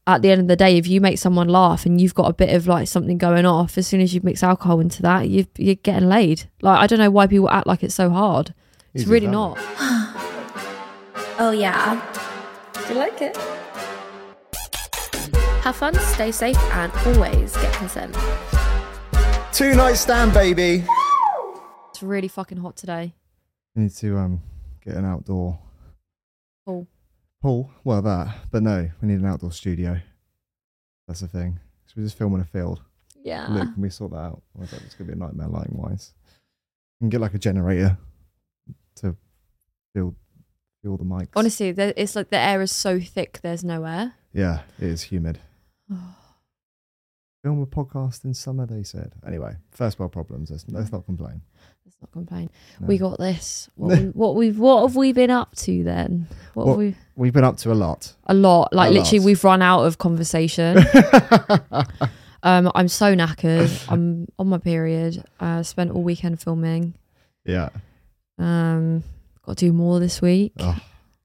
at the end of the day, if you make someone laugh and you've got a bit of like something going off, as soon as you mix alcohol into that, you're getting laid. Like, I don't know why people act like it's so hard. It's really not. Oh yeah. Do you like it? Have fun, stay safe, and always get consent. 2-night stand, baby. It's really fucking hot today. We need to get an outdoor Pool. Well, that. But no, we need an outdoor studio. That's the thing. So we just film in a field. Yeah. Look, can we sort that out? Well, it's going to be a nightmare lighting wise. You can get like a generator to build the mics. Honestly, it's like the air is so thick, there's no air. Yeah, it is humid. Film a podcast in summer, they said. Anyway, first world problems. Let's not complain. Let's not complain. No. We got this. What have we been up to then? We've been up to a lot. A lot. Like A literally, lot. we've run out of conversation. I'm so knackered. I'm on my period. Spent all weekend filming. Yeah. Got to do more this week. Oh.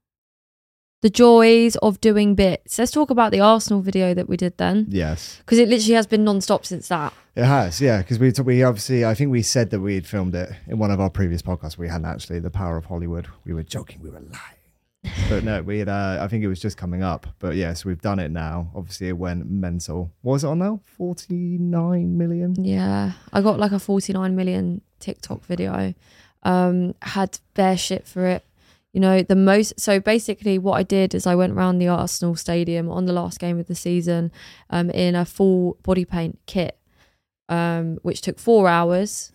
The joys of doing bits. Let's talk about the Arsenal video that we did then. Yes. Because it literally has been non-stop since that. It has, yeah. Because we obviously, I think we said that we had filmed it in one of our previous podcasts. We hadn't actually. The Power of Hollywood. We were joking. We were lying. But no, we had. I think it was just coming up. But yes, we've done it now. Obviously, it went mental. What was it on now? 49 million. Yeah, I got like a 49 million TikTok video. Had bare shit for it. You know, so basically what I did is I went around the Arsenal stadium on the last game of the season in a full body paint kit, which took 4 hours.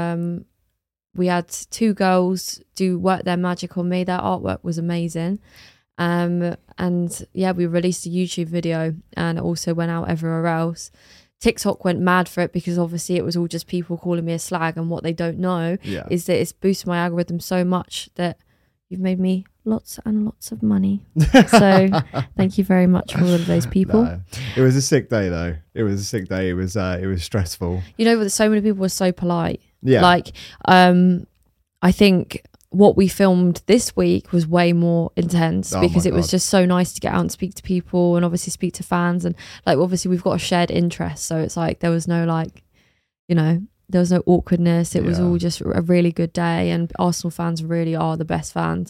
We had 2 girls work their magic on me. Their artwork was amazing. And yeah, we released a YouTube video and it also went out everywhere else. TikTok went mad for it because obviously it was all just people calling me a slag, and what they don't know is that it's boosted my algorithm so much that you've made me lots and lots of money. So thank you very much for all of those people. No. It was a sick day though. It was a sick day. It was stressful. You know, so many people were so polite. Yeah. Like, I think what we filmed this week was way more intense because it was just so nice to get out and speak to people and obviously speak to fans. And like, obviously we've got a shared interest. So it's like, there was no like, you know, there was no awkwardness. It was all just a really good day, and Arsenal fans really are the best fans.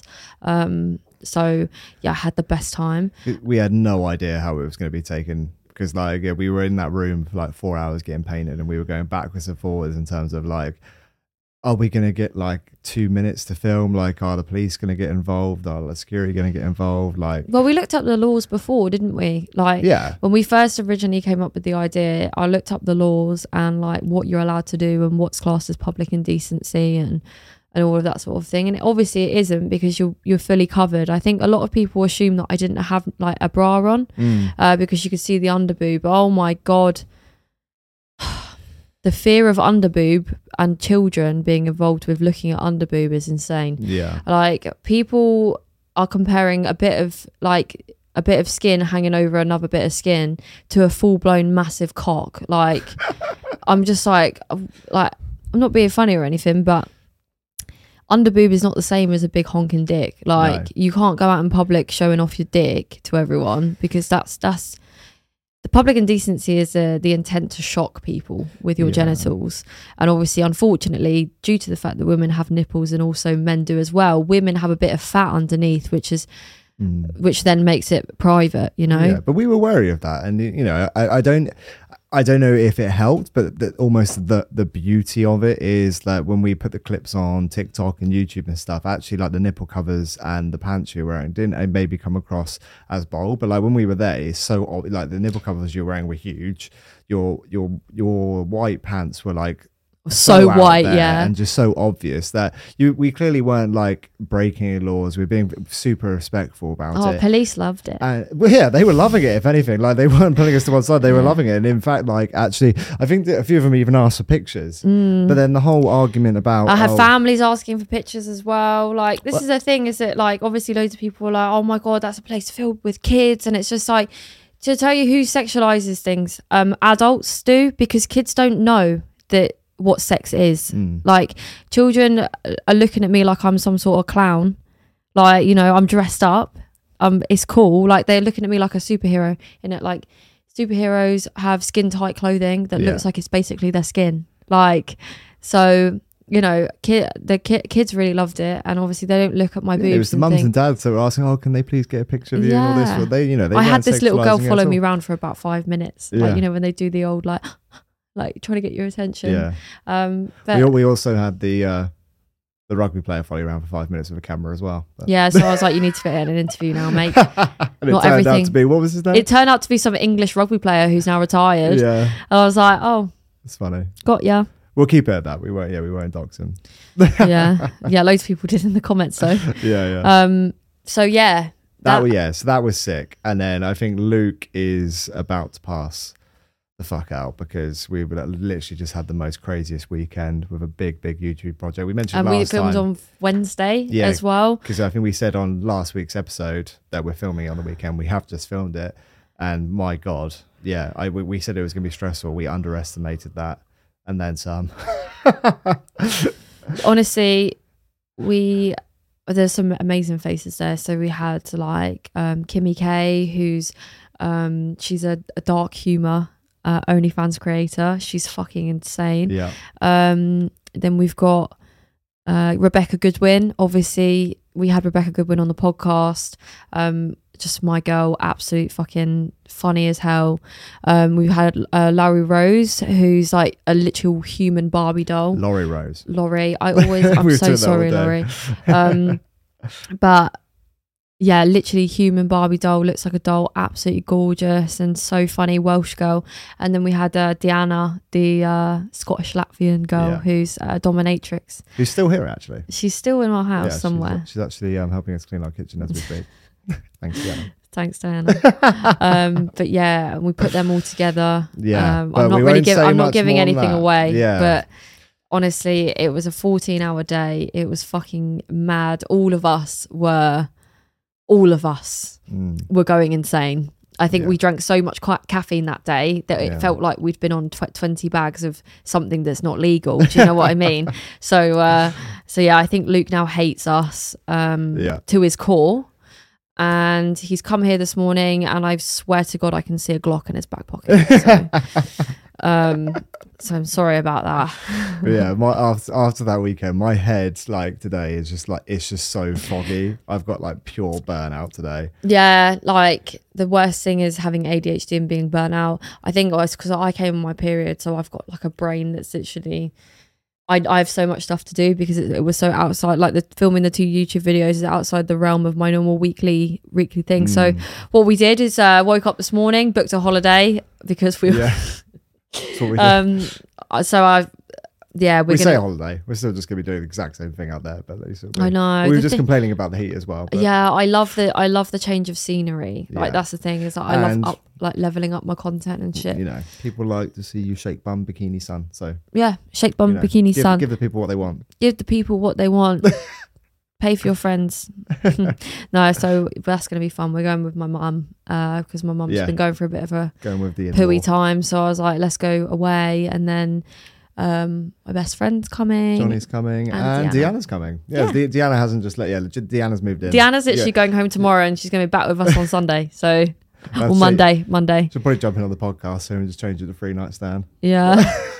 So yeah, I had the best time. We had no idea how it was going to be taken because like we were in that room for like 4 hours getting painted, and we were going backwards and forwards in terms of like, are we going to get like 2 minutes to film? Like, are the police going to get involved? Are the security going to get involved? Like, well, we looked up the laws before, didn't we? Like, when we first originally came up with the idea, I looked up the laws and like what you're allowed to do and what's classed as public indecency and all of that sort of thing. And obviously it isn't because you're fully covered. I think a lot of people assume that I didn't have like a bra on because you could see the underboob. Oh my God. The fear of underboob and children being involved with looking at underboob is insane. Yeah. Like, people are comparing a bit of skin hanging over another bit of skin to a full-blown massive cock. Like, I'm just like, I'm not being funny or anything, but underboob is not the same as a big honking dick. Like, you can't go out in public showing off your dick to everyone because that's the public indecency is the intent to shock people with your genitals. And obviously, unfortunately, due to the fact that women have nipples and also men do as well, women have a bit of fat underneath, which then makes it private, you know? Yeah, but we were wary of that. And, you know, I don't know if it helped, but almost the beauty of it is that when we put the clips on TikTok and YouTube and stuff, actually like the nipple covers and the pants you're wearing didn't maybe come across as bold, but like when we were there, it's so like the nipple covers you're wearing were huge. Your white pants were like so white, yeah, and just so obvious that we clearly weren't like breaking any laws. We're being super respectful about it. Police loved it. Well, yeah, they were loving it. If anything, like they weren't putting us to one side; they were loving it. And in fact, like actually, I think that a few of them even asked for pictures. But then the whole argument about I had families asking for pictures as well. Like this is the thing: is that like obviously loads of people are like, "Oh my God, that's a place filled with kids," and it's just like to tell you who sexualizes things. Adults do, because kids don't know that. What sex is. Like children are looking at me like I'm some sort of clown, like, you know, I'm dressed up, it's cool. Like they're looking at me like a superhero in it. Like superheroes have skin tight clothing that looks like it's basically their skin. Like, so, you know, kids really loved it, and obviously they don't look at my boobs. It was the mums and dads that were asking, "Oh, can they please get a picture of you?" And all this. Well, they, you know, I had this little girl follow me around for about 5 minutes. Like, you know, when they do the old like trying to get your attention. Yeah. But we also had the rugby player follow you around for 5 minutes with a camera as well. But. Yeah, so I was like, you need to fit in an interview now, mate. And it turned out to be, what was his name? It turned out to be some English rugby player who's now retired. Yeah. And I was like, oh, it's funny. Got ya. We'll keep it at that. We won't dox him. Yeah. Loads of people did in the comments though. Yeah. So yeah. So that was sick. And then I think Luke is about to pass the fuck out because we literally just had the most craziest weekend with a big YouTube project. We mentioned last time. And we filmed on Wednesday as well. Because I think we said on last week's episode that we're filming on the weekend. We have just filmed it. And my God, we said it was going to be stressful. We underestimated that. And then some. Honestly, there's some amazing faces there. So we had like Kimmy K, who's she's a dark humor OnlyFans creator. She's fucking insane. Yeah. Then we've got Rebecca Goodwin. Obviously, we had Rebecca Goodwin on the podcast. Just my girl, absolute fucking funny as hell. We've had Laurie Rose, who's like a literal human Barbie doll. Laurie. I'm so sorry, Laurie. But yeah, literally human Barbie doll, looks like a doll, absolutely gorgeous and so funny, Welsh girl. And then we had Diana, the Scottish Latvian girl, who's a dominatrix. Who's still here, actually. She's still in our house somewhere. She's actually helping us clean our kitchen as we speak. Thanks, Diana. But yeah, we put them all together. Yeah, I'm not giving anything away. Yeah. But honestly, it was a 14-hour day. It was fucking mad. All of us were going insane. I think we drank so much caffeine that day that it felt like we'd been on 20 bags of something that's not legal. Do you know what I mean? So yeah, I think Luke now hates us to his core. And he's come here this morning, and I swear to God, I can see a Glock in his back pocket. So I'm sorry about that. Yeah, after that weekend, my head like today is just like it's just so foggy. I've got like pure burnout today. Yeah, like the worst thing is having ADHD and being burnt out. I think it's because I came on my period, so I've got like a brain that's literally. I have so much stuff to do because it was so outside, like the filming the 2 YouTube videos is outside the realm of my normal weekly thing. So what we did is woke up this morning, booked a holiday because we were we say holiday. We're still just gonna be doing the exact same thing out there, but at least I know we were just complaining about the heat as well. But. Yeah, I love the change of scenery. Like that's the thing is that I love leveling up my content and shit. You know, people like to see you shake bum bikini sun. So yeah, shake bum bikini sun. Give the people what they want. Give the people what they want. Pay for your friends. No, so that's going to be fun. We're going with my mum because my mum's been going for a bit of a pooey time. So I was like, let's go away. And then my best friend's coming. Johnny's coming. And Deanna's coming. Yeah. Deanna hasn't just Deanna's moved in. Deanna's literally going home tomorrow and she's going to be back with us on Sunday. So, or Monday. She'll probably jump in on the podcast soon and just change it to free night stand. Yeah.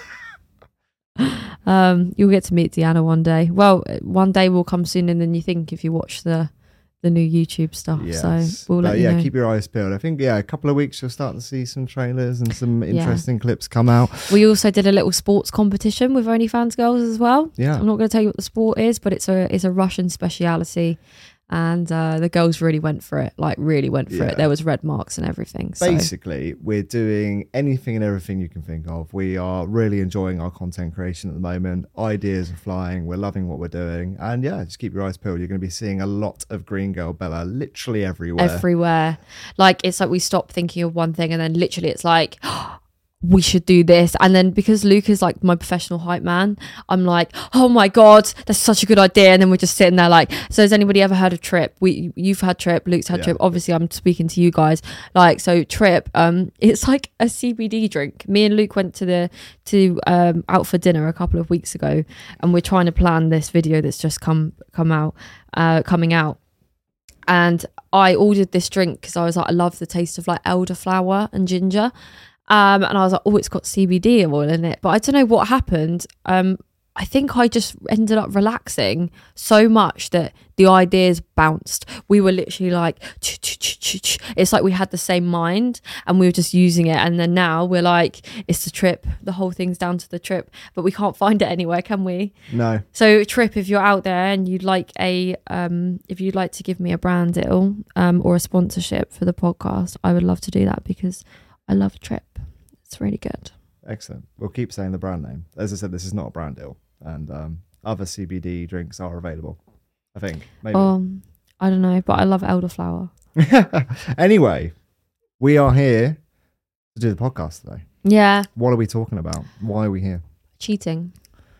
You'll get to meet Deanna one day. Well, one day will come sooner than you think if you watch the new YouTube stuff. Yes. So we'll let you know. Keep your eyes peeled. I think a couple of weeks you'll start to see some trailers and some interesting clips come out. We also did a little sports competition with OnlyFans girls as well. Yeah, I'm not going to tell you what the sport is, but it's a Russian speciality. And the girls really went for it, it. There was red marks and everything. So. Basically, we're doing anything and everything you can think of. We are really enjoying our content creation at the moment. Ideas are flying. We're loving what we're doing. And just keep your eyes peeled. You're going to be seeing a lot of Green Girl Bella literally everywhere. Everywhere. Like, it's like we stop thinking of one thing and then literally it's like... we should do this. And then because Luke is like my professional hype man, I'm like, oh my God, that's such a good idea. And then we're just sitting there like, so has anybody ever heard of Trip? You've had Trip, Luke's had Trip. Obviously I'm speaking to you guys. Like, so Trip, it's like a CBD drink. Me and Luke went out for dinner a couple of weeks ago and we're trying to plan this video that's just coming out. And I ordered this drink because I was like, I love the taste of like elderflower and ginger. And I was like, oh, it's got CBD oil in it. But I don't know what happened. I think I just ended up relaxing so much that the ideas bounced. We were literally like, it's like we had the same mind and we were just using it. And then now we're like, it's the trip. The whole thing's down to the trip, but we can't find it anywhere, can we? No. So Trip, if you're out there and you'd like if you'd like to give me a brand deal or a sponsorship for the podcast, I would love to do that because I love Trip. It's really good. Excellent. We'll keep saying the brand name. As I said, this is not a brand deal, and other CBD drinks are available, I think. Maybe. I don't know, but I love elderflower. Anyway, we are here to do the podcast today. Yeah. What are we talking about? Why are we here? Cheating.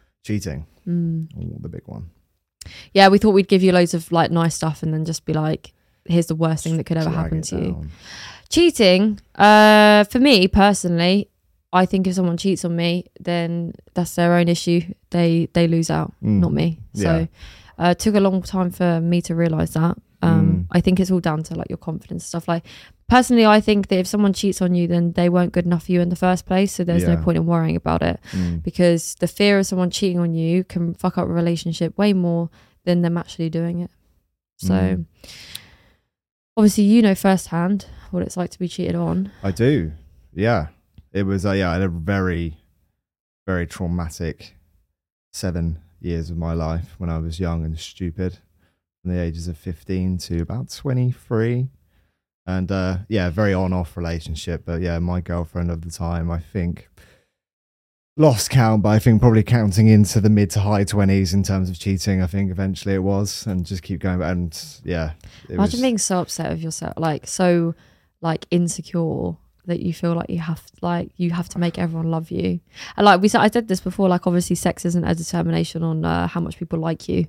Oh, the big one. Yeah, we thought we'd give you loads of like nice stuff and then just be like, here's the worst thing that could ever happen to you. Cheating, for me personally, I think if someone cheats on me, then that's their own issue. They lose out, not me. So it took a long time for me to realise that. I think it's all down to like your confidence and stuff. Like personally, I think that if someone cheats on you, then they weren't good enough for you in the first place. So there's no point in worrying about it because the fear of someone cheating on you can fuck up a relationship way more than them actually doing it. So obviously, you know firsthand what it's like to be cheated on. I do. Yeah. It was, I had a very, very traumatic 7 years of my life when I was young and stupid, from the ages of 15 to about 23. And very on-off relationship. But yeah, my girlfriend of the time, I think, lost count, but I think probably counting into the mid to high 20s in terms of cheating, I think eventually it was, and just keep going. And yeah. Imagine being so upset with yourself, like so like insecure that you feel like you have to make everyone love you. And like I said this before, like obviously sex isn't a determination on how much people like you.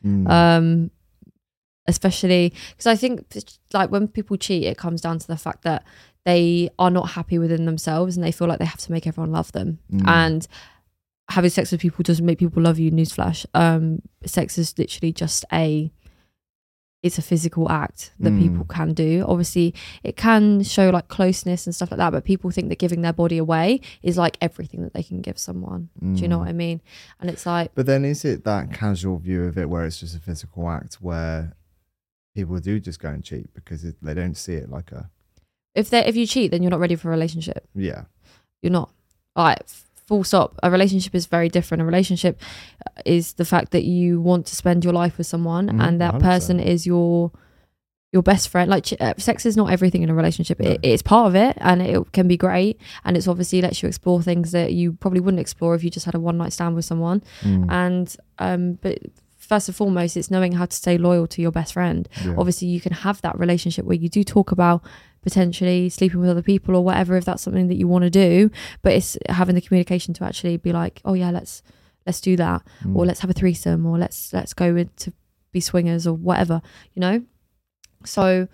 Especially because I think like when people cheat, it comes down to the fact that they are not happy within themselves and they feel like they have to make everyone love them. And having sex with people doesn't make people love you. Newsflash. Sex is literally just it's a physical act that people can do. Obviously, it can show like closeness and stuff like that, but people think that giving their body away is like everything that they can give someone. Do you know what I mean? And it's like... But then is it that casual view of it where it's just a physical act where people do just go and cheat because they don't see it like a... If you cheat, then you're not ready for a relationship. Yeah. You're not. Like, full stop. A relationship is very different. A relationship is the fact that you want to spend your life with someone and that 100%. Person is your best friend. Like sex is not everything in a relationship. No. It's part of it and it can be great, and it's obviously lets you explore things that you probably wouldn't explore if you just had a one night stand with someone. And but first and foremost, it's knowing how to stay loyal to your best friend. Obviously you can have that relationship where you do talk about potentially sleeping with other people or whatever, if that's something that you want to do, but it's having the communication to actually be like, oh yeah, let's do that, or let's have a threesome, or let's go in to be swingers or whatever, you know. So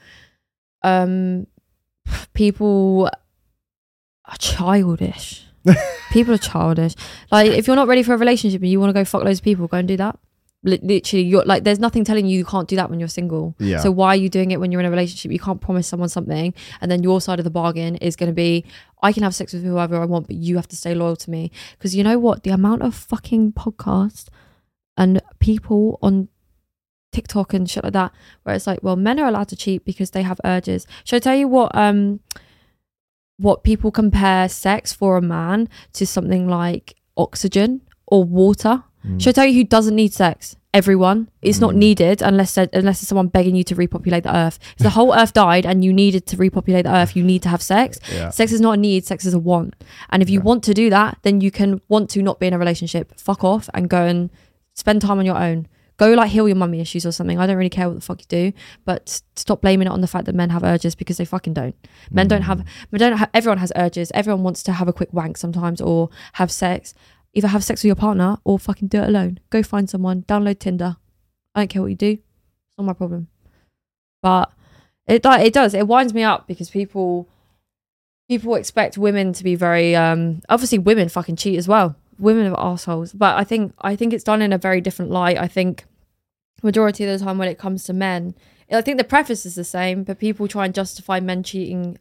people are childish. People are childish. Like if you're not ready for a relationship and you want to go fuck loads of people, go and do that. Literally, you're like, there's nothing telling you can't do that when you're single. So why are you doing it when you're in a relationship? You can't promise someone something and then your side of the bargain is going to be, I can have sex with whoever I want, but you have to stay loyal to me. Because you know what, the amount of fucking podcasts and people on TikTok and shit like that where it's like, well, men are allowed to cheat because they have urges. Should I tell you what people compare sex for a man to? Something like oxygen or water. Should I tell you who doesn't need sex? Everyone. It's not needed unless there's someone begging you to repopulate the earth. If the whole earth died and you needed to repopulate the earth, you need to have sex. Sex is not a need, sex is a want. And if you want to do that, then you can want to not be in a relationship. Fuck off and go and spend time on your own. Go like heal your mummy issues or something. I don't really care what the fuck you do, but stop blaming it on the fact that men have urges, because they fucking don't. Men don't have, everyone has urges. Everyone wants to have a quick wank sometimes or have sex. Either have sex with your partner or fucking do it alone. Go find someone, download Tinder. I don't care what you do. It's not my problem. But it does. It winds me up because people expect women to be very, obviously women fucking cheat as well. Women are assholes. But I think it's done in a very different light. I think majority of the time when it comes to men, I think the preface is the same, but people try and justify men cheating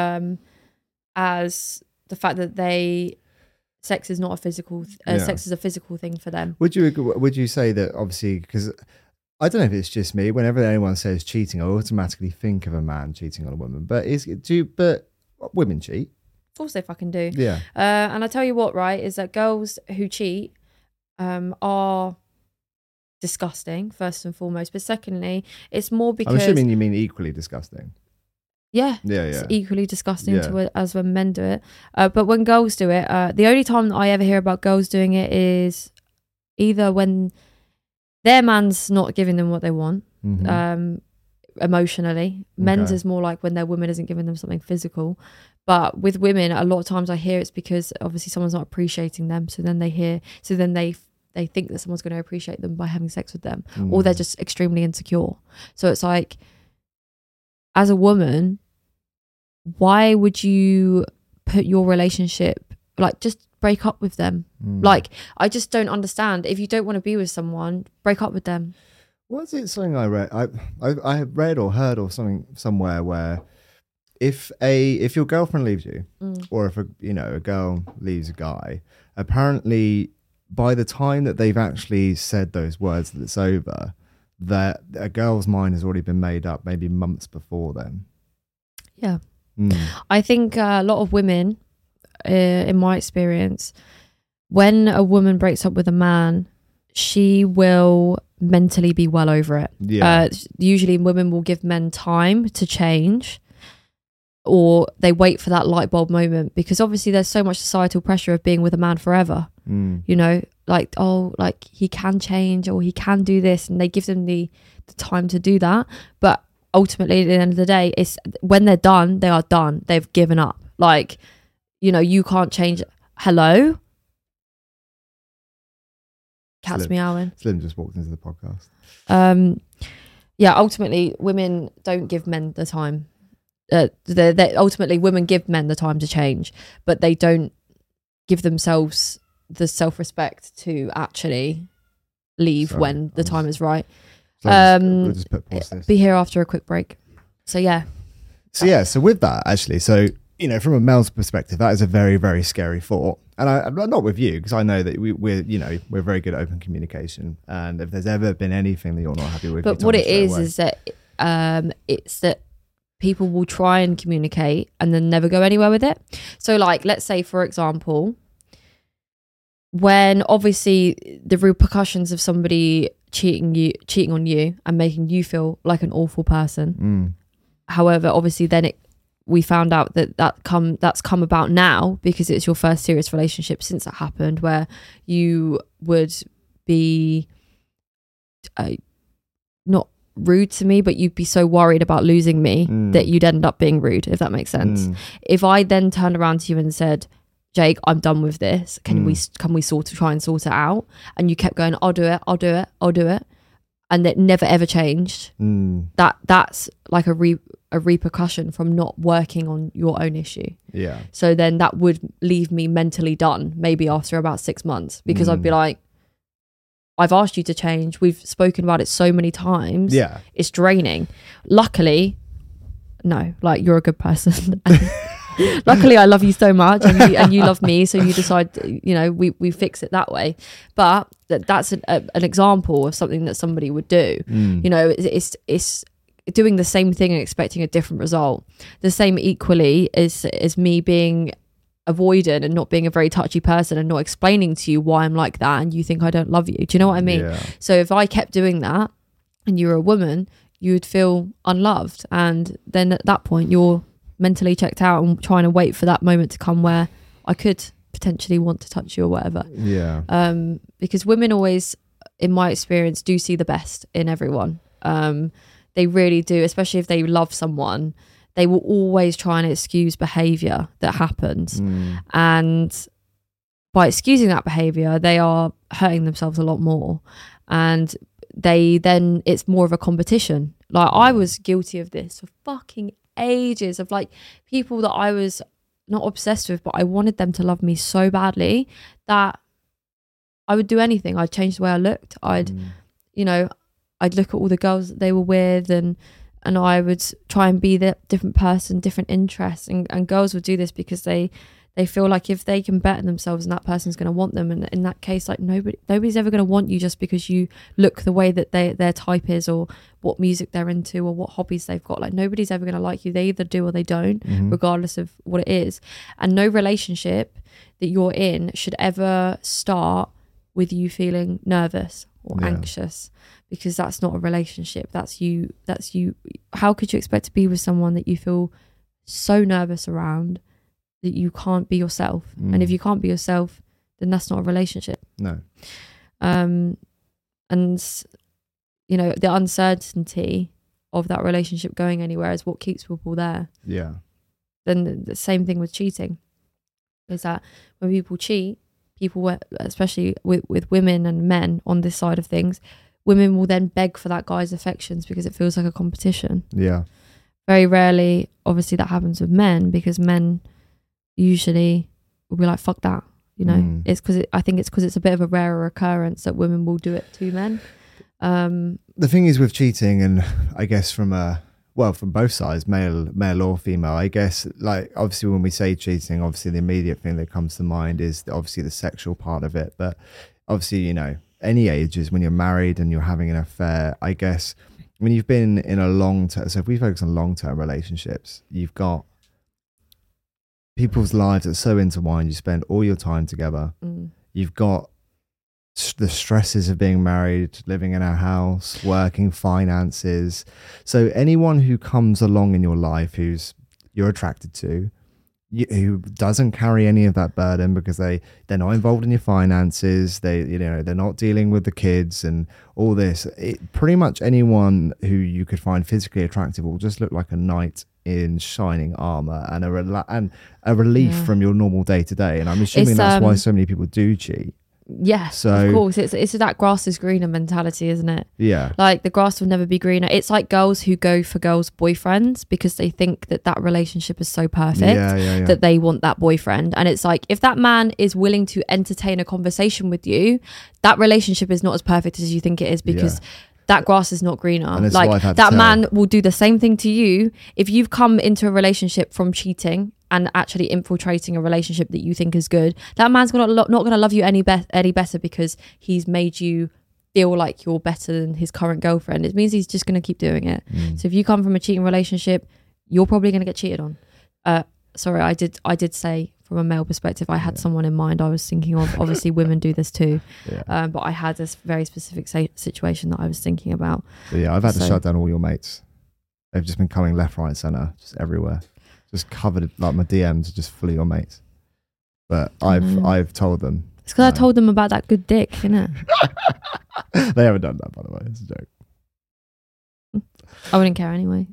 as the fact that sex is not a physical sex is a physical thing for them. Would you say that, obviously, because I don't know if it's just me, whenever anyone says cheating, I automatically think of a man cheating on a woman, but women cheat? Of course they fucking do. Yeah. And I tell you what, right, is that girls who cheat are disgusting, first and foremost, but secondly, it's more because... I'm assuming you mean equally disgusting. Yeah, it's equally disgusting as when men do it. But when girls do it, the only time that I ever hear about girls doing it is either when their man's not giving them what they want, emotionally. Men's is more like when their woman isn't giving them something physical. But with women, a lot of times I hear it's because obviously someone's not appreciating them. So then they think that someone's going to appreciate them by having sex with them, or they're just extremely insecure. So it's like, as a woman, why would you put your relationship, like, just break up with them? Like, I just don't understand. If you don't want to be with someone, break up with them. Was it something I read? I have read or heard or something somewhere where if your girlfriend leaves you, or if a girl leaves a guy, apparently by the time that they've actually said those words that it's over, that a girl's mind has already been made up maybe months before then. Yeah. I think a lot of women, in my experience, when a woman breaks up with a man, she will mentally be well over it. Yeah. Usually women will give men time to change, or they wait for that light bulb moment, because obviously there's so much societal pressure of being with a man forever. You know, like, oh, like, he can change or he can do this, and they give them the time to do that. But ultimately at the end of the day, it's when they're done, they are done. They've given up. Like, you know, you can't change. Hello? Cat's meowing. Slim just walked into the podcast. Yeah, ultimately women don't give men the time. Ultimately women give men the time to change, but they don't give themselves the self-respect to actually leave when the time is right. We'll just pause this. Be here after a quick break. So with that, actually, so, you know, from a male's perspective, that is a very, very scary thought. And I'm not with you, because I know that we're very good at open communication, and if there's ever been anything that you're not happy with, but what it is that it's that people will try and communicate and then never go anywhere with it. So, like, let's say, for example, when obviously the repercussions of somebody cheating on you and making you feel like an awful person. However, obviously then we found out that's come about now because it's your first serious relationship since it happened, where you would be not rude to me, but you'd be so worried about losing me that you'd end up being rude, if that makes sense. If I then turned around to you and said, Jake, I'm done with this. Can we try and sort it out? And you kept going, I'll do it. And it never ever changed. That's like a repercussion from not working on your own issue. Yeah. So then that would leave me mentally done, maybe after about 6 months, because I'd be like, I've asked you to change. We've spoken about it so many times. Yeah. It's draining. Luckily, no, like, you're a good person. Luckily, I love you so much, and you love me, so you decide, you know, we fix it that way. But that's an example of something that somebody would do. You know, it's doing the same thing and expecting a different result. The same equally is me being avoidant and not being a very touchy person and not explaining to you why I'm like that, and you think I don't love you. Do you know what I mean? Yeah. So if I kept doing that and you were a woman, you would feel unloved, and then at that point you're mentally checked out and trying to wait for that moment to come where I could potentially want to touch you or whatever. Yeah. Because women always, in my experience, do see the best in everyone. They really do, especially if they love someone. They will always try and excuse behaviour that happens. And by excusing that behaviour, they are hurting themselves a lot more. And it's more of a competition. Like, I was guilty of this for fucking ages, of like people that I was not obsessed with, but I wanted them to love me so badly that I would do anything. I'd change the way I looked. You know, I'd look at all the girls that they were with, and I would try and be the different person, different interests, and girls would do this because they feel like if they can better themselves and that person's going to want them, and in that case, like nobody's ever going to want you just because you look the way that their type is, or what music they're into, or what hobbies they've got. Like nobody's ever going to like you. They either do or they don't, regardless of what it is. And no relationship that you're in should ever start with you feeling nervous or anxious, because that's not a relationship. That's you. How could you expect to be with someone that you feel so nervous around that you can't be yourself? And if you can't be yourself, then that's not a relationship. No. And you know, the uncertainty of that relationship going anywhere is what keeps people there. Yeah. Then the same thing with cheating, is that when people cheat, people, especially with women and men on this side of things, women will then beg for that guy's affections because it feels like a competition. Yeah. Very rarely, obviously, that happens with men, because men usually will be like, fuck that, you know. It's because I think it's because it's a bit of a rarer occurrence that women will do it to men. The thing is with cheating, and I guess from both sides, male or female, I guess, like obviously when we say cheating, obviously the immediate thing that comes to mind is obviously the sexual part of it. But obviously, you know, any ages, when you're married and you're having an affair, I guess when you've been in a long term, so if we focus on long-term relationships, you've got people's lives that are so intertwined. You spend all your time together. You've got the stresses of being married, living in a house, working, finances. So anyone who comes along in your life who's you're attracted to, who doesn't carry any of that burden because they're not involved in your finances, they're not dealing with the kids and all this. Pretty much anyone who you could find physically attractive will just look like a knight in shining armor and a relief from your normal day to day. And I'm assuming that's why so many people do cheat. Yeah, so, of course. It's that grass is greener mentality, isn't it? Yeah. Like the grass will never be greener. It's like girls who go for girls' boyfriends because they think that relationship is so perfect that they want that boyfriend. And it's like, if that man is willing to entertain a conversation with you, that relationship is not as perfect as you think it is, because that grass is not greener. Like that man will do the same thing to you. If you've come into a relationship from cheating and actually infiltrating a relationship that you think is good, that man's not going to love you any better because he's made you feel like you're better than his current girlfriend. It means he's just going to keep doing it. So if you come from a cheating relationship, you're probably going to get cheated on. Sorry, I did say from a male perspective, I had someone in mind I was thinking of. Obviously, women do this too. But I had this very specific situation that I was thinking about. But yeah, I've had to shut down all your mates. They've just been coming left, right, centre, just everywhere. Just covered, like my DMs are just full of your mates. But I've told them. It's because I told them about that good dick, innit? They haven't done that, by the way. It's a joke. I wouldn't care anyway.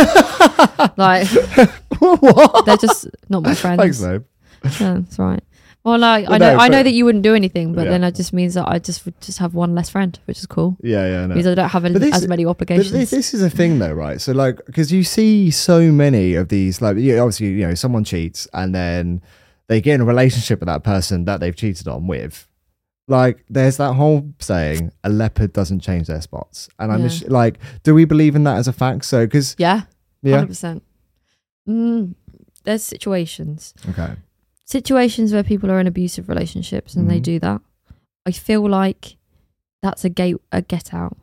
Like, what? They're just not my friends. Thanks, babe. Yeah, that's right. Well, like, I know that you wouldn't do anything, but then it just means that I just would just have one less friend, which is cool. Yeah, no. Because I don't have as many obligations. But this is a thing, though, right? So, like, because you see so many of these, like, obviously, you know, someone cheats and then they get in a relationship with that person that they've cheated on with. Like, there's that whole saying, a leopard doesn't change their spots. And I'm just like, do we believe in that as a fact? So, because 100%. There's situations. Okay. Situations where people are in abusive relationships and they do that. I feel like that's a get out.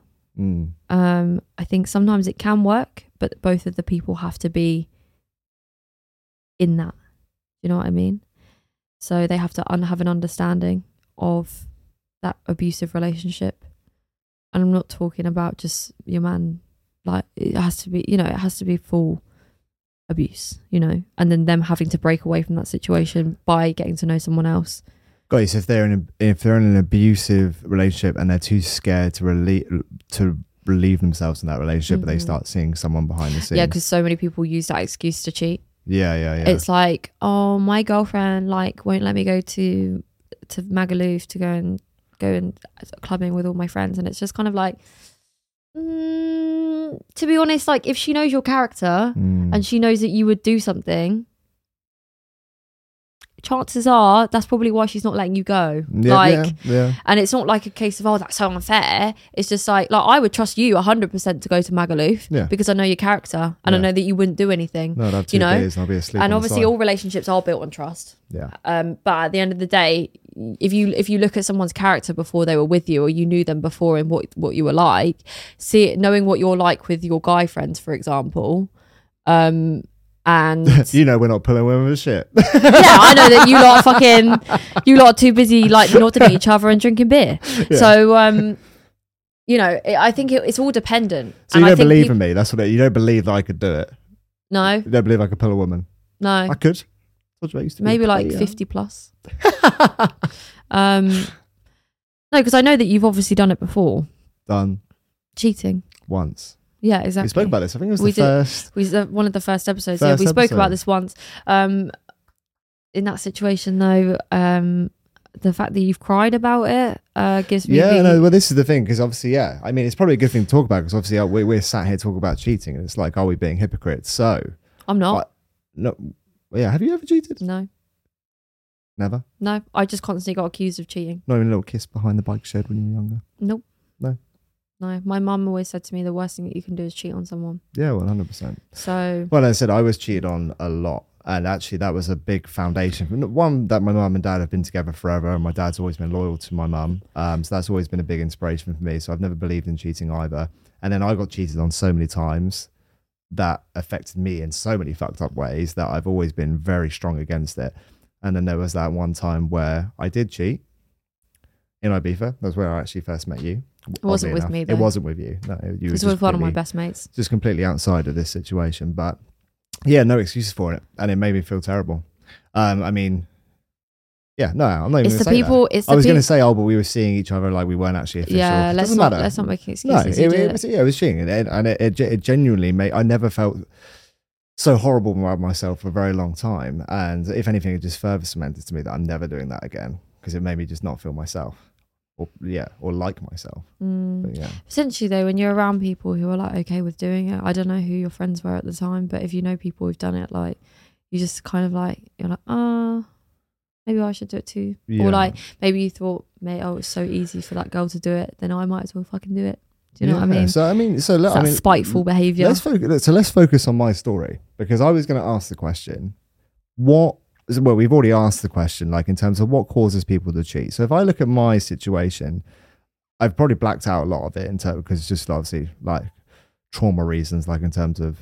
I think sometimes it can work, but both of the people have to be in that. You know what I mean? So they have to have an understanding of that abusive relationship. And I'm not talking about just your man. Like, it has to be, it has to be full abuse, and then them having to break away from that situation by getting to know someone else. Guys, if they're in an abusive relationship and they're too scared to relieve themselves in that relationship, but they start seeing someone behind the scenes. Yeah, because so many people use that excuse to cheat. Yeah. It's like, oh, my girlfriend won't let me go to Magaluf to go and clubbing with all my friends, and it's just kind of like, to be honest, like, if she knows your character and she knows that you would do something, chances are that's probably why she's not letting you go. And it's not like a case of, oh, that's so unfair. It's just like I would trust you 100% to go to Magaluf because I know your character and I know that you wouldn't do anything. No, I'd have 2 days and I'll be asleep. And obviously all relationships are built on trust. Yeah. But at the end of the day, if you look at someone's character before they were with you, or you knew them before and what you were like, knowing what you're like with your guy friends, for example, and you know we're not pulling women with shit. Yeah, I know that you lot are too busy like nodding at each other and drinking beer. Yeah. So I think it's all dependent. So you don't believe in me? That's what you don't believe that I could do it? No. You don't believe I could pull a woman? No. I could. Maybe like 50 plus. No, because I know that you've obviously done it before. Done. Cheating. Once. Yeah, exactly. We spoke about this. I think it was one of the first episodes. We spoke about this once. In that situation, though, the fact that you've cried about it gives me. Yeah, no. Well, this is the thing, because obviously, I mean, it's probably a good thing to talk about, because obviously we're sat here talking about cheating, and it's like, are we being hypocrites? So I'm not. No. Yeah. Have you ever cheated? No. Never. No, I just constantly got accused of cheating. Not even a little kiss behind the bike shed when you were younger. Nope. No, my mum always said to me the worst thing that you can do is cheat on someone. Yeah, 100%. So, well, I said I was cheated on a lot, and actually that was a big foundation. One, that my mum and dad have been together forever, and my dad's always been loyal to my mum, so that's always been a big inspiration for me. So I've never believed in cheating either. And then I got cheated on so many times that affected me in so many fucked up ways that I've always been very strong against it. And then there was that one time where I did cheat in Ibiza. That's where I actually first met you. It wasn't with me, though. It wasn't with you. No, you was with one of my best mates. Just completely outside of this situation. But yeah, no excuses for it. And it made me feel terrible. I mean, yeah, no, I'm not even going to say that. I was going to say, but we were seeing each other like we weren't actually official. Yeah, let's not make excuses. No, it was cheating. And it genuinely made, I never felt so horrible about myself for a very long time. And if anything, it just further cemented to me that I'm never doing that again, because it made me just not feel myself. Or like myself. But yeah. Essentially, though, when you're around people who are like okay with doing it, I don't know who your friends were at the time, but if you know people who've done it, like you just kind of like, you're like, maybe I should do it too. Yeah. Or like maybe you thought, it's so easy for that girl to do it, then I might as well fucking do it. Do you know what I mean? So spiteful behaviour. Let's focus on my story, because I was going to ask the question, well, we've already asked the question, like in terms of what causes people to cheat. So if I look at my situation, I've probably blacked out a lot of it because it's just obviously like trauma reasons, like in terms of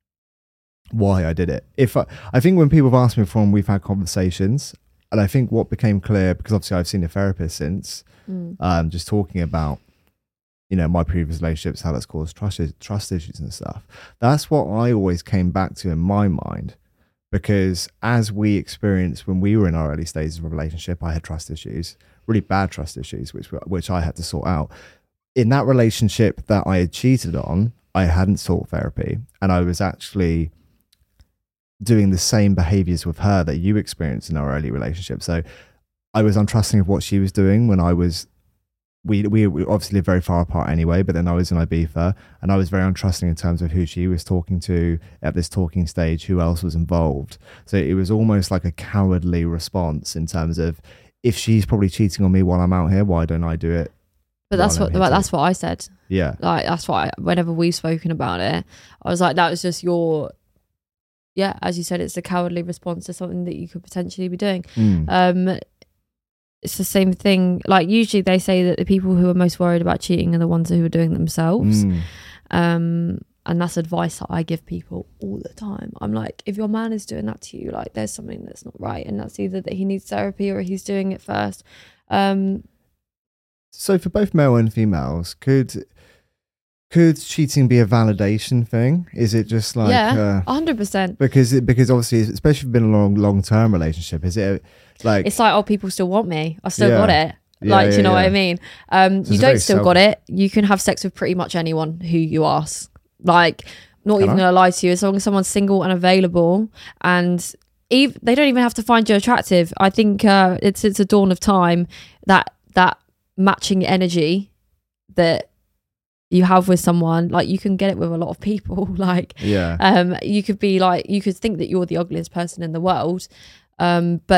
why I did it. I think when people have asked me before and we've had conversations, and I think what became clear, because obviously I've seen a therapist since, just talking about, my previous relationships, how that's caused trust issues and stuff. That's what I always came back to in my mind. Because as we experienced when we were in our early stages of a relationship, I had trust issues, really bad trust issues, which I had to sort out. In that relationship that I had cheated on, I hadn't sought therapy, and I was actually doing the same behaviors with her that you experienced in our early relationship. So I was untrusting of what she was doing when I was, we obviously lived very far apart anyway, but then I was in Ibiza, and I was very untrusting in terms of who she was talking to at this talking stage, who else was involved. So it was almost like a cowardly response in terms of, if she's probably cheating on me while I'm out here, why don't I do it? But that's what I said. Yeah. Like that's why whenever we've spoken about it, I was like, that was just as you said, it's a cowardly response to something that you could potentially be doing. It's the same thing. Like usually they say that the people who are most worried about cheating are the ones who are doing it themselves. And that's advice that I give people all the time. I'm like, if your man is doing that to you, like there's something that's not right, and that's either that he needs therapy or he's doing it first. So for both male and females, could cheating be a validation thing? Is it just like 100%? Because obviously, especially if you've been in a long-term relationship, is it like, it's like, people still want me, I still got it, like, do you know what I mean? You don't still got it. You can have sex with pretty much anyone who you ask. Like, not even gonna lie to you, as long as someone's single and available, and they don't even have to find you attractive. I think it's a dawn of time that matching energy that you have with someone, like you can get it with a lot of people. Like, you could be like, you could think that you're the ugliest person in the world, but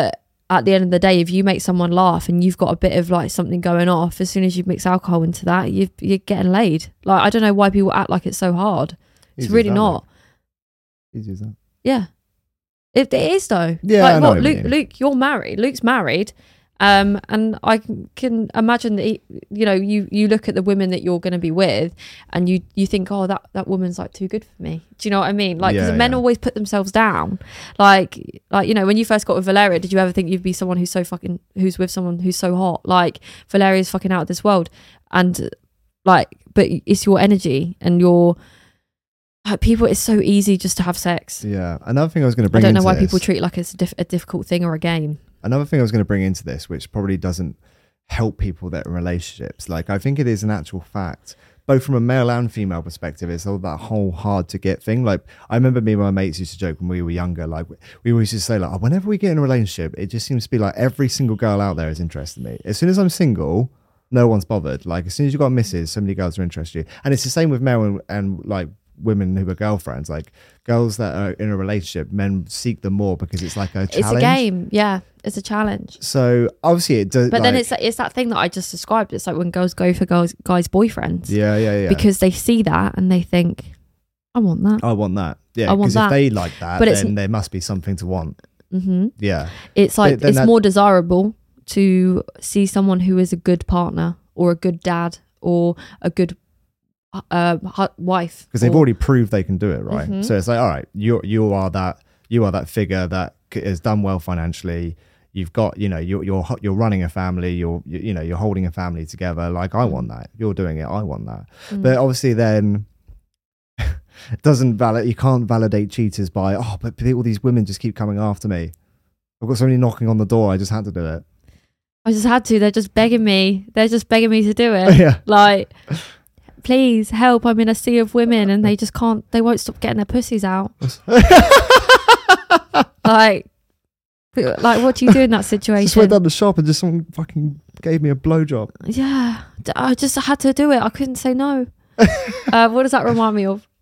at the end of the day, if you make someone laugh and you've got a bit of like something going off, as soon as you mix alcohol into that, you're getting laid. Like, I don't know why people act like it's so hard. It's really not. Easy as that. Yeah. It is though. Yeah. Like, what, Luke, you're married. Luke's married. And I can imagine that you look at the women that you're going to be with, and you think, oh, that woman's like too good for me. Do you know what I mean? Like, because men always put themselves down. Like when you first got with Valeria, did you ever think you'd be someone who's with someone who's so hot? Like, Valeria's fucking out of this world, and like, but it's your energy and your. People, it's so easy just to have sex. Yeah. Another thing I was going to bring. I don't know why people treat it like it's a difficult thing or a game. Another thing I was going to bring into this, which probably doesn't help people that are in relationships, like I think it is an actual fact, both from a male and female perspective, it's all that whole hard to get thing. Like, I remember me and my mates used to joke when we were younger, like we always used to say, like, oh, whenever we get in a relationship, it just seems to be like every single girl out there is interested in me. As soon as I'm single, no one's bothered. Like, as soon as you've got a missus, so many girls are interested in you. And it's the same with male and like women who are girlfriends. Like, girls that are in a relationship, men seek them more because it's like a challenge. It's a game. Yeah, it's a challenge. So obviously it does. But then it's that thing that I just described. It's like when girls go for guys' boyfriends. Yeah. Because they see that and they think, I want that. Yeah, because if they like that, then there must be something to want. Mm-hmm. Yeah. It's like, it's more desirable to see someone who is a good partner or a good dad or a good wife, because they've already proved they can do it, right? Mm-hmm. So it's like, all right, you are that figure that has done well financially. You've got, you're running a family. You're holding a family together. Like, I want that. You're doing it. I want that. But obviously, then it doesn't validate. You can't validate cheaters by but all these women just keep coming after me. I've got somebody knocking on the door. I just had to do it. I just had to. They're just begging me. They're just begging me to do it. Yeah. Like, please help, I'm in a sea of women and they just can't, they won't stop getting their pussies out. like what do you do in that situation? Just went down the shop and just someone fucking gave me a blowjob. Yeah, I just had to do it. I couldn't say no. What does that remind me of?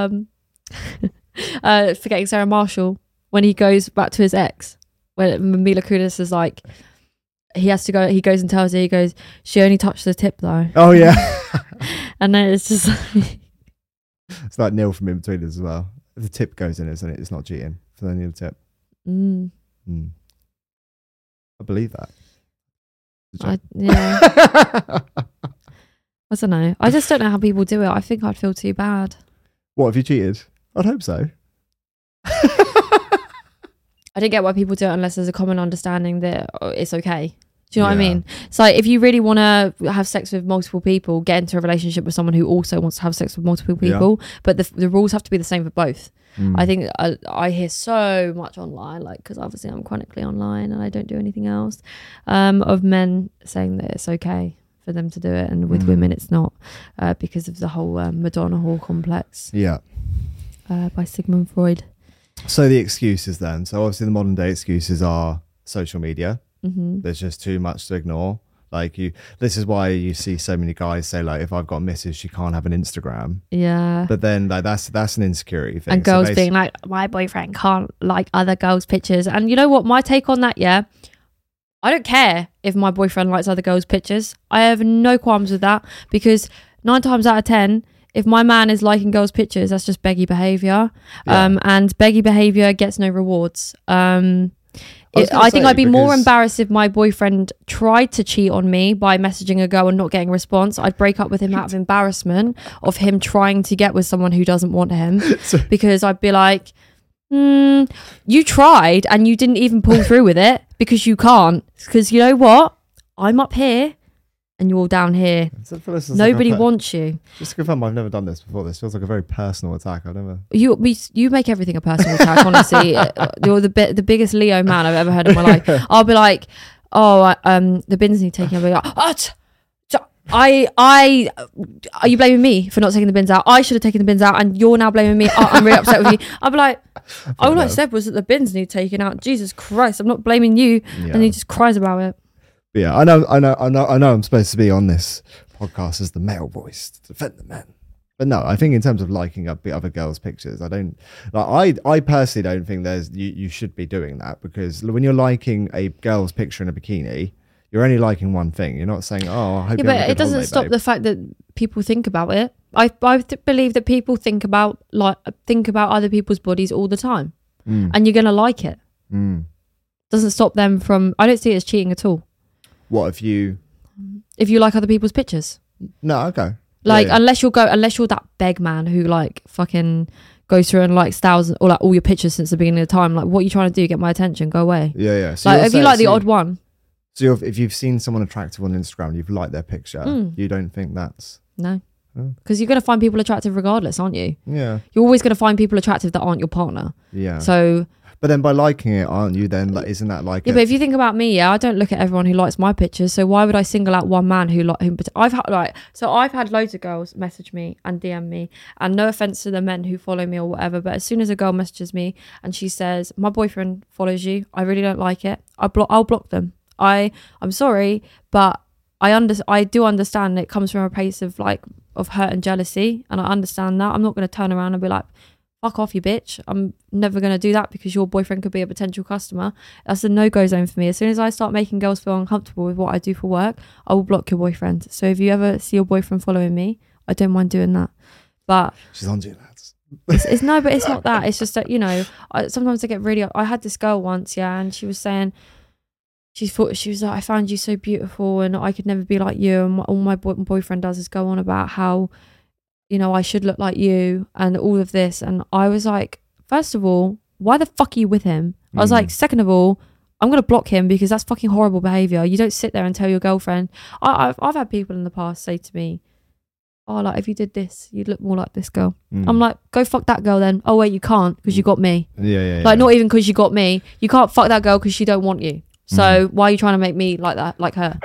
Forgetting Sarah Marshall, when he goes back to his ex, when Mila Kunis is like, he goes and tells her, he goes, she only touched the tip though. Oh yeah. And then it's just it's like Neil from In Between as well. If the tip goes in, isn't it? It's not cheating for the new tip. I believe that. I don't know. I just don't know how people do it. I think I'd feel too bad. What, if you cheated? I'd hope so. I don't get why people do it unless there's a common understanding that it's okay. Do you know what I mean? So if you really want to have sex with multiple people, get into a relationship with someone who also wants to have sex with multiple people. Yeah. But the rules have to be the same for both. I think I hear so much online, like, because obviously I'm chronically online and I don't do anything else, of men saying that it's okay for them to do it, and with women it's not, because of the whole Madonna whore complex. Yeah. By Sigmund Freud. So the excuses then. So obviously the modern day excuses are social media. There's just too much to ignore. Like, this is why you see so many guys say, like, if I've got a missus, she can't have an Instagram. Yeah. But then, like, that's an insecurity thing. And girls being like, my boyfriend can't like other girls' pictures. And you know what? My take on that, I don't care if my boyfriend likes other girls' pictures. I have no qualms with that, because 9 times out of 10, if my man is liking girls' pictures, that's just beggy behaviour. Yeah. And beggy behaviour gets no rewards. I think I'd be more embarrassed if my boyfriend tried to cheat on me by messaging a girl and not getting a response. I'd break up with him out of embarrassment of him trying to get with someone who doesn't want him. Because I'd be like, you tried and you didn't even pull through with it, because you can't. Because you know what? I'm up here and you're down here. Nobody wants you. Just to confirm, I've never done this before. This feels like a very personal attack. I've never. You make everything a personal attack. Honestly, you're the biggest Leo man I've ever heard in my life. I'll be like, the bins need taking. I'll be like, are you blaming me for not taking the bins out? I should have taken the bins out, and you're now blaming me. I'm really upset with you. I'll be like, all I said was that the bins need taken out. Jesus Christ, I'm not blaming you. Yeah. And he just cries about it. Yeah, I know. I'm supposed to be on this podcast as the male voice to defend the men, But no, I think in terms of liking up the other girls' pictures, I personally don't think you should be doing that, because when you're liking a girl's picture in a bikini, you're only liking one thing. You're not saying, oh, I hope you have a good holiday, but it doesn't stop the fact that people think about it. I believe that people think about other people's bodies all the time, and you're gonna like it. Doesn't stop them from. I don't see it as cheating at all. What if you like other people's pictures? No, okay. Like unless you're that beg man who like fucking goes through and likes thousands or like all your pictures since the beginning of the time. Like, what are you trying to do? Get my attention? Go away. Yeah. So like if you like the odd one. So if you've seen someone attractive on Instagram, you've liked their picture, you don't think that's... No. Because you're going to find people attractive regardless, aren't you? Yeah. You're always going to find people attractive that aren't your partner. Yeah. So... But then by liking it, aren't you then, like, isn't that like... Yeah, but if you think about me, I don't look at everyone who likes my pictures, so why would I single out one man who I've had loads of girls message me and DM me, and no offense to the men who follow me or whatever, but as soon as a girl messages me and she says, my boyfriend follows you, I really don't like it, I'll block them. I'm sorry, but I do understand it comes from a place of hurt and jealousy, and I understand that. I'm not going to turn around and be like, fuck off, you bitch. I'm never going to do that because your boyfriend could be a potential customer. That's a no-go zone for me. As soon as I start making girls feel uncomfortable with what I do for work, I will block your boyfriend. So if you ever see your boyfriend following me, I don't mind doing that. But she's on to you, lads. It's no, but it's not that. It's just that, sometimes I get really... I had this girl once, and she was saying... She was like, I found you so beautiful and I could never be like you, and all my boyfriend does is go on about how, I should look like you and all of this. And I was like, first of all, why the fuck are you with him? I was like, second of all, I'm going to block him because that's fucking horrible behaviour. You don't sit there and tell your girlfriend. I've had people in the past say to me, oh, like, if you did this, you'd look more like this girl. I'm like, go fuck that girl then. Oh, wait, you can't because you got me. Yeah. Like, not even because you got me. You can't fuck that girl because she don't want you. So why are you trying to make me like that, like her?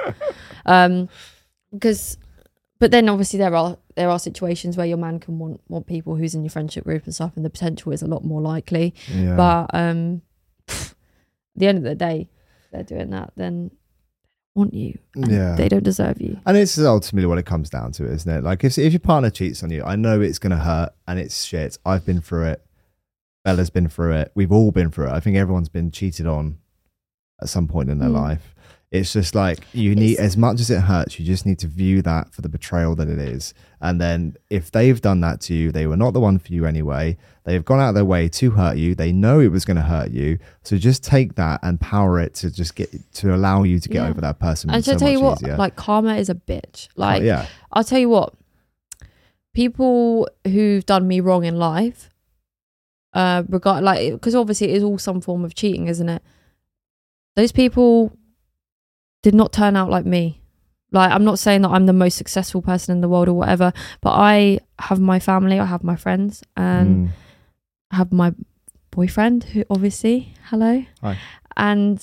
But then obviously there are situations where your man can want people who's in your friendship group and stuff, and the potential is a lot more likely. Yeah. But at the end of the day, if they're doing that, then they want you. They don't deserve you. And it's ultimately what it comes down to, isn't it? Like if your partner cheats on you, I know it's going to hurt and it's shit. I've been through it. Bella's been through it. We've all been through it. I think everyone's been cheated on at some point in their life. It's just like as much as it hurts, you just need to view that for the betrayal that it is. And then if they've done that to you, they were not the one for you anyway. They've gone out of their way to hurt you. They know it was going to hurt you. So just take that and power it to allow you to get over that person. And to tell you what, like, karma is a bitch. Like, I'll tell you what, people who've done me wrong in life, because obviously it is all some form of cheating, isn't it? Those people did not turn out like me. Like, I'm not saying that I'm the most successful person in the world or whatever, but I have my family, I have my friends, and I have my boyfriend, who obviously, hello. Hi. And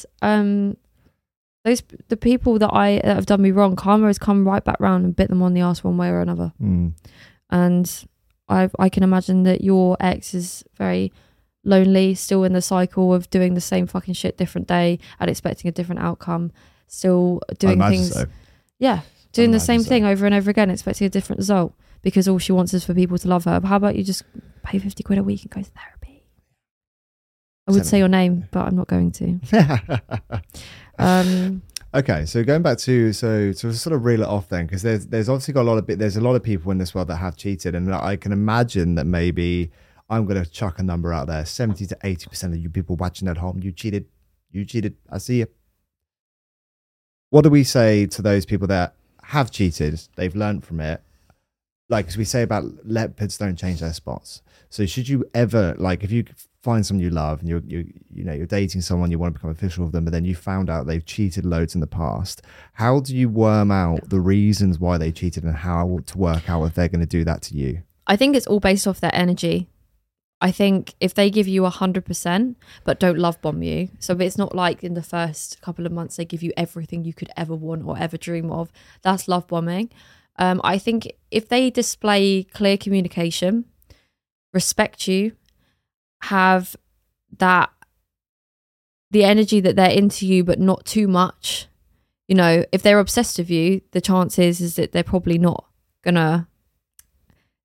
the people that have done me wrong, karma has come right back round and bit them on the arse one way or another. And I can imagine that your ex is very lonely, still in the cycle of doing the same fucking shit different day and expecting a different outcome, still doing things doing the same thing over and over again, expecting a different result because all she wants is for people to love her. But how about you just pay 50 quid a week and go to therapy? I would say your name, but I'm not going to. Okay, so going back to sort of reel it off then, because there's obviously got there's a lot of people in this world that have cheated, and I can imagine that maybe I'm going to chuck a number out there. 70 to 80% of you people watching at home, you cheated. I see you. What do we say to those people that have cheated? They've learned from it. Like, as we say about leopards don't change their spots. So should you ever, like, if you find someone you love and you're dating someone, you want to become official with them, but then you found out they've cheated loads in the past, how do you worm out the reasons why they cheated and how to work out if they're going to do that to you? I think it's all based off their energy. I think if they give you 100% but don't love bomb you, so it's not like in the first couple of months they give you everything you could ever want or ever dream of, that's love bombing. I think if they display clear communication, respect you, have that, the energy that they're into you but not too much, if they're obsessed with you, the chances is that they're probably not gonna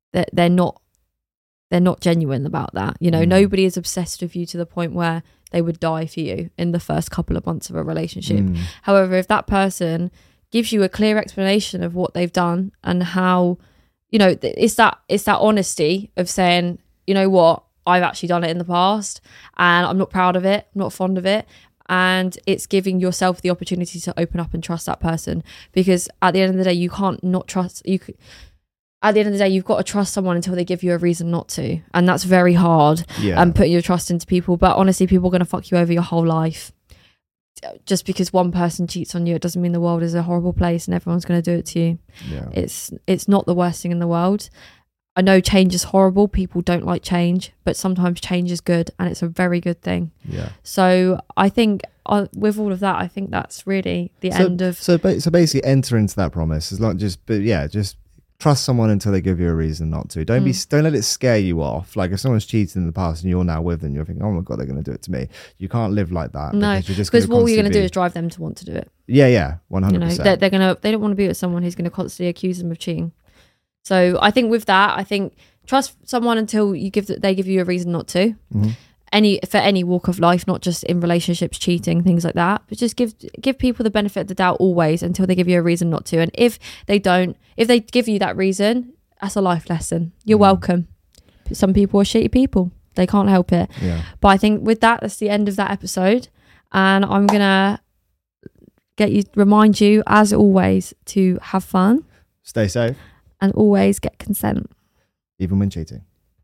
they're not genuine about that. You know, nobody is obsessed with you to the point where they would die for you in the first couple of months of a relationship. However, if that person gives you a clear explanation of what they've done and how, you know, it's that honesty of saying, you know what, I've actually done it in the past and I'm not proud of it, I'm not fond of it. And it's giving yourself the opportunity to open up and trust that person, because at the end of the day, you can't not trust. At the end of the day, you've got to trust someone until they give you a reason not to. And that's very hard. And putting your trust into people. But honestly, people are going to fuck you over your whole life. Just because one person cheats on you, it doesn't mean the world is a horrible place and everyone's going to do it to you. It's not the worst thing in the world. I know change is horrible. People don't like change, but sometimes change is good, and it's a very good thing. So I think with all of that, I think that's really the end of. So basically, enter into that promise. It's not just, but just trust someone until they give you a reason not to. Don't let it scare you off. Like if someone's cheated in the past and you're now with them, you're thinking, oh my God, they're going to do it to me. You can't live like that. No, because what you're going to do is drive them to want to do it. 100%. You know, they don't want to be with someone who's going to constantly accuse them of cheating. So I think with that, trust someone until they give you a reason not to. For any walk of life, not just in relationships, cheating, things like that, but just give people the benefit of the doubt always until they give you a reason not to. And if they give you that reason, that's a life lesson. You're welcome. Some people are shitty people. They can't help it. But I think with that's the end of that episode. And I'm going to remind you, as always, to have fun. Stay safe. And always get consent. Even when cheating.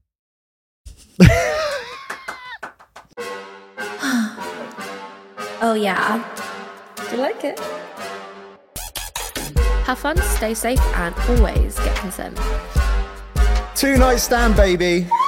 Oh yeah. Do you like it? Have fun, stay safe, and always get consent. 2-night stand, baby.